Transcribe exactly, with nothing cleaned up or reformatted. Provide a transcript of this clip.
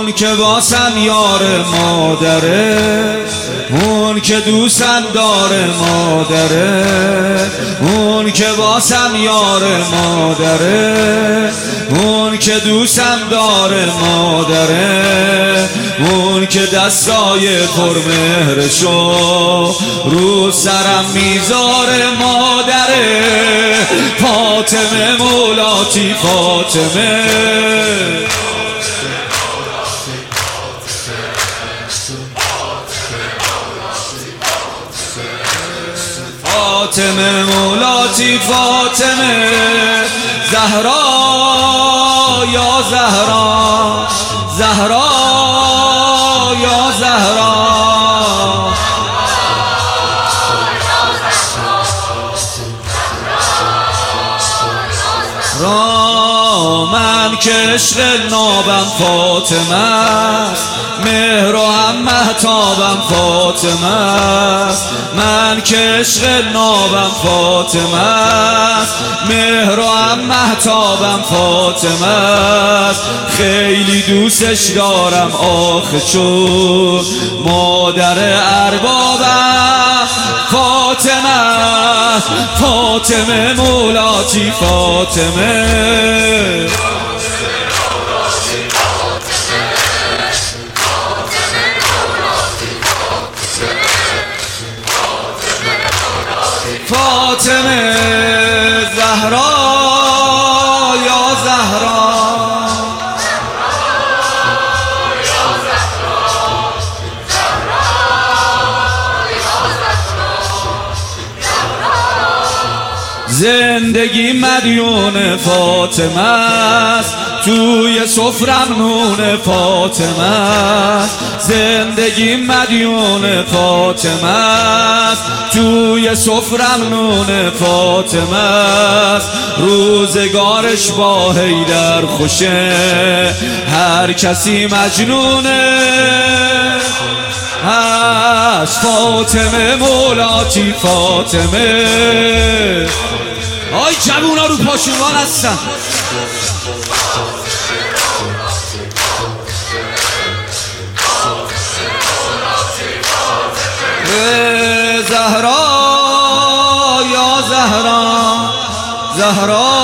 اون که واسم یار مادره، اون که دوستم داره مادره، اون که واسم یار مادره، اون که دوستم داره مادره، اون که دستای پرمهرشو رو سرم میذاره مادره. فاطمه مولاتی فاطمه، فاطمه مولاتی فاطمه، زهرا یا زهرا، زهرا یا زهرا، را من که عشق نابم فاطمه است، مهر و هم مهتابم فاطمه است. من که عشق نابم فاطمه است، مهر و هم مهتابم فاطمه است. خیلی دوستش دارم آخه چون مادر اربابم فاطمه است. فاطمه مولاتی فاطمه، فاطمه زهرا یا زهرا، زندگی مدیون فاطمه است، توی سفرم نون فاطمه است. زندگی مدیون فاطمه است، توی سفرم نون فاطمه است. روزگارش با حیدر خوشه، هر کسی مجنونه هست. فاطمه مولاتی فاطمه، آی جوونا رو پاشونوان هستن. زهرا یا زهرا، زهرا